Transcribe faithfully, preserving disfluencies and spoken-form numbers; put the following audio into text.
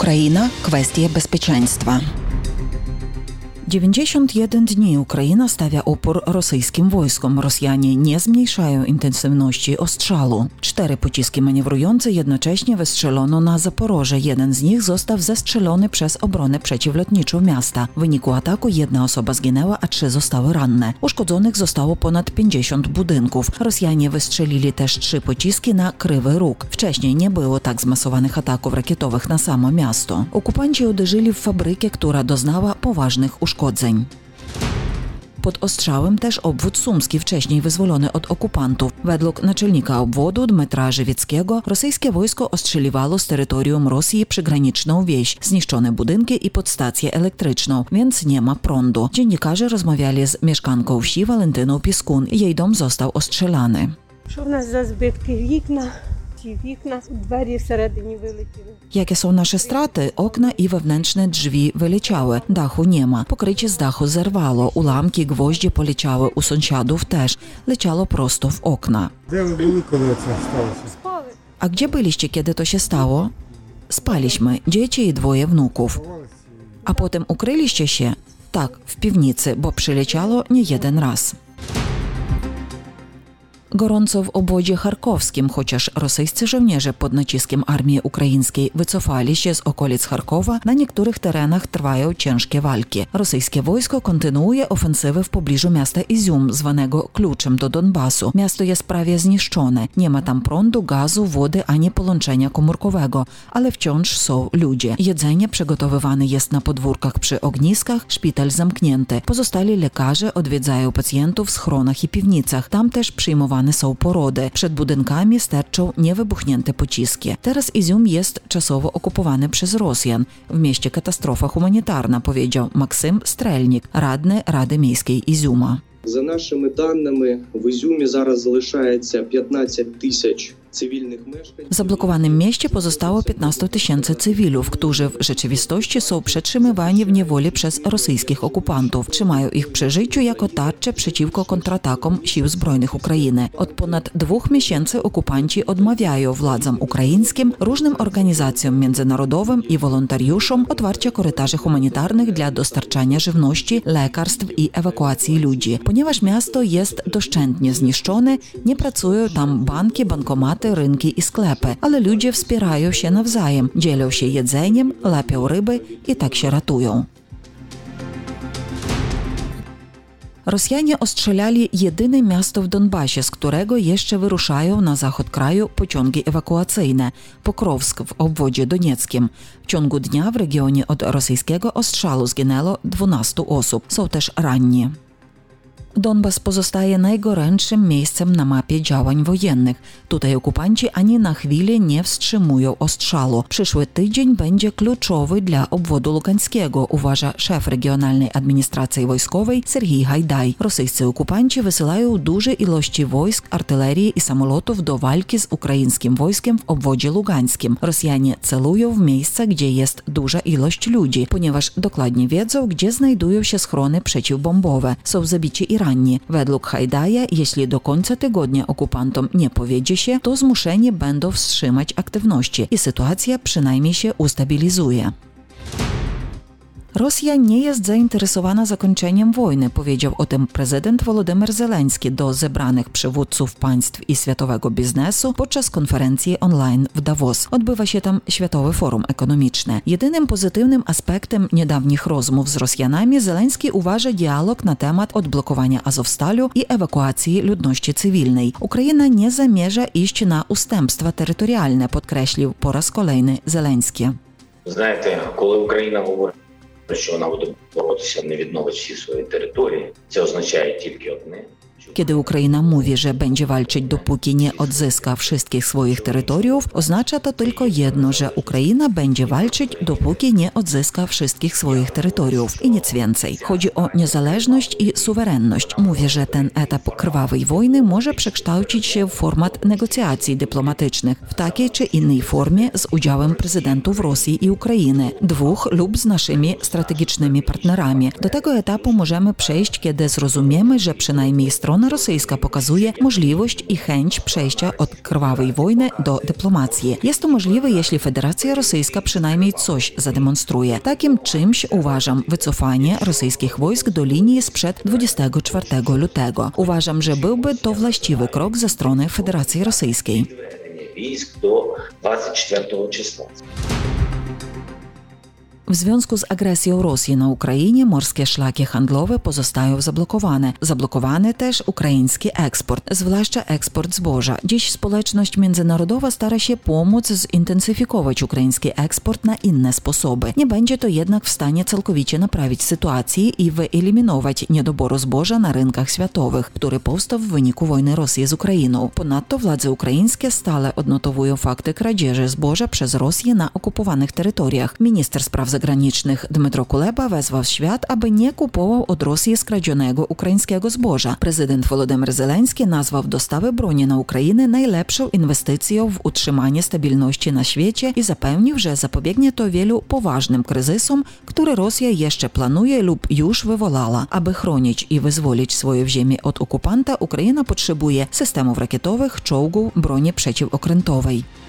Ukraina – kwestie bezpieczeństwa. dziewięćdziesiąt jeden dni Ukraina stawia opór rosyjskim wojskom. Rosjanie nie zmniejszają intensywności ostrzału. Cztery pociski manewrujące jednocześnie wystrzelono na Zaporoże. Jeden z nich został zestrzelony przez obronę przeciwlotniczą miasta. W wyniku ataku jedna osoba zginęła, a trzy zostały ranne. Uszkodzonych zostało ponad pięćdziesiąt budynków. Rosjanie wystrzelili też trzy pociski na Krywy Róg. Wcześniej nie było tak zmasowanych ataków rakietowych na samo miasto. Okupanci uderzyli w fabrykę, która doznała poważnych uszkodzeń. Pod ostrzałem też obwód sumski, wcześniej wyzwolony od okupantów. Według naczelnika obwodu Dmitra Żywieckiego rosyjskie wojsko ostrzeliwało z terytorium Rosji przygraniczną wieś, zniszczone budynki i podstację elektryczną, więc nie ma prądu. Dziennikarze rozmawiali z mieszkanką wsi Walentyną Piskun. Jej dom został ostrzelany. Що в нас за збитки? Вікна, ті вікна, двері всередині вилетіли. Jakie są nasze straty? Okna i wewnętrzne drzwi wyleciały. Dachu nie ma. Pokrycie z dachu zerwało. Ulamki, gwoździe poleciały. U sąsiadów też. Leciało prosto w okna. Де ви були, коли це сталося? Спали. A gdzie byliście, kiedy to się stało? Spaliśmy. Dzieci i dwoje wnuków. A potem ukryliście się? Tak, w piwnicy, bo przyleciało nie jeden raz. Gorąco w obwodzie charkowskim, chociaż rosyjscy żołnierze pod naciskiem armii ukraińskiej wycofali się z okolic Charkowa, na niektórych terenach trwają ciężkie walki. Rosyjskie wojsko kontynuuje ofensywę w pobliżu miasta Izium, zwanego kluczem do Donbasu. Miasto jest prawie zniszczone. Nie ma tam prądu, gazu, wody ani połączenia komórkowego, ale wciąż są ludzie. Jedzenie przygotowywane jest na podwórkach przy ogniskach, szpital zamknięty. Pozostali lekarze odwiedzają pacjentów w schronach i piwnicach. Tam też przyjmowane są porody. Przed budynkami sterczą niewybuchnięte pociski. Teraz Izium jest czasowo okupowany przez Rosjan. W mieście katastrofa humanitarna, powiedział Maksym Strelnik, radny Rady Miejskiej Iziuma. За нашими даними, в Ізюмі зараз залишається piętnaście tysięcy cywilnych mieszkań. W zablokowanym mieście pozostało piętnaście tysięcy cywilów, którzy w rzeczywistości są przetrzymywani w niewoli przez rosyjskich okupantów. Trzymają ich przy życiu jako tarcze przeciwko kontratakom sił zbrojnych Ukrainy. Od ponad dwóch miesięcy okupanci odmawiają władzom ukraińskim, różnym organizacjom międzynarodowym i wolontariuszom otwarcia korytarzy humanitarnych dla dostarczania żywności, lekarstw i ewakuacji ludzi. Ponieważ miasto jest doszczętnie zniszczone, nie pracują tam banki, bankomaty, rynki i sklepy, ale ludzie wspierają się nawzajem, dzielą się jedzeniem, łapią ryby i tak się ratują. Rosjanie ostrzelali jedyne miasto w Donbasie, z którego jeszcze wyruszają na zachód kraju pociągi ewakuacyjne – Pokrowsk w obwodzie donieckim. W ciągu dnia w regionie od rosyjskiego ostrzału zginęło dwanaście osób. Są też ranni. Donbas pozostaje najgorętszym miejscem na mapie działań wojennych. Tutaj okupanci ani na chwilę nie wstrzymują ostrzału. Przyszły tydzień będzie kluczowy dla obwodu lugańskiego, uważa szef Regionalnej Administracji Wojskowej Serhii Hajdaj. Rosyjscy okupanci wysyłają duże ilości wojsk, artylerii i samolotów do walki z ukraińskim wojskiem w obwodzie lugańskim. Rosjanie celują w miejsca, gdzie jest duża ilość ludzi, ponieważ dokładnie wiedzą, gdzie znajdują się schrony przeciwbombowe. Są zabici i ranni. Według Hajdaja, jeśli do końca tygodnia okupantom nie powiedzie się, to zmuszeni będą wstrzymać aktywności i sytuacja przynajmniej się ustabilizuje. Rosja nie jest zainteresowana zakończeniem wojny, powiedział o tym prezydent Wolodymyr Zełenski do zebranych przywódców państw i światowego biznesu podczas konferencji online w Davos. Odbywa się tam Światowe Forum Ekonomiczne. Jedynym pozytywnym aspektem niedawnich rozmów z Rosjanami Zełenski uważa dialog na temat odblokowania Azowstalu i ewakuacji ludności cywilnej. Ukraina nie zamierza iść na ustępstwa terytorialne, podkreślił po raz kolejny Zełenski. Знаєте, коли Україна говорить, що вона буде боротися, не відновить всі свої території, це означає тільки одне. Kiedy Ukraina mówi, że będzie walczyć, dopóki nie odzyska wszystkich swoich terytoriów, oznacza to tylko jedno, że Ukraina będzie walczyć, dopóki nie odzyska wszystkich swoich terytoriów i nic więcej. Chodzi o niezależność i suwerenność. Mówię, że ten etap krwawej wojny może przekształcić się w format negocjacji dyplomatycznych w takiej czy innej formie z udziałem prezydentów Rosji i Ukrainy, dwóch lub z naszymi strategicznymi partnerami. Do tego etapu możemy przejść, kiedy zrozumiemy, że przynajmniej strona strona rosyjska pokazuje możliwość i chęć przejścia od krwawej wojny do dyplomacji. Jest to możliwe, jeśli Federacja Rosyjska przynajmniej coś zademonstruje. Takim czymś uważam wycofanie rosyjskich wojsk do linii sprzed dwudziestego czwartego lutego. Uważam, że byłby to właściwy krok ze strony Federacji Rosyjskiej. Військ до двадцять четвертого числа. W związku z agresją Rosji na Ukrainie morskie szlaki handlowe pozostają zablokowane. Zablokowany też ukraiński eksport, zwłaszcza eksport zboża. Dziś społeczność międzynarodowa stara się pomóc zintensyfikować ukraiński eksport na inne sposoby. Nie będzie to jednak w stanie całkowicie naprawić sytuacji i wyeliminować niedoboru zboża na rynkach światowych, który powstał w wyniku wojny Rosji z Ukrainą. Ponadto władze ukraińskie stale odnotowują fakty kradzieży zboża przez Rosję na okupowanych terytoriach. Minister spraw zagranicznych Dmytro Kuleba wezwał świat, aby nie kupował od Rosji skradzionego ukraińskiego zboża. Prezydent Wolodymyr Zełenski nazwał dostawy broni na Ukrainę najlepszą inwestycją w utrzymanie stabilności na świecie i zapewnił, że zapobiegnie to wielu poważnym kryzysom, które Rosja jeszcze planuje lub już wywołała. Aby chronić i wyzwolić swoje ziemię od okupanta, Ukraina potrzebuje systemów rakietowych, czołgów, broni przeciwokrętowej.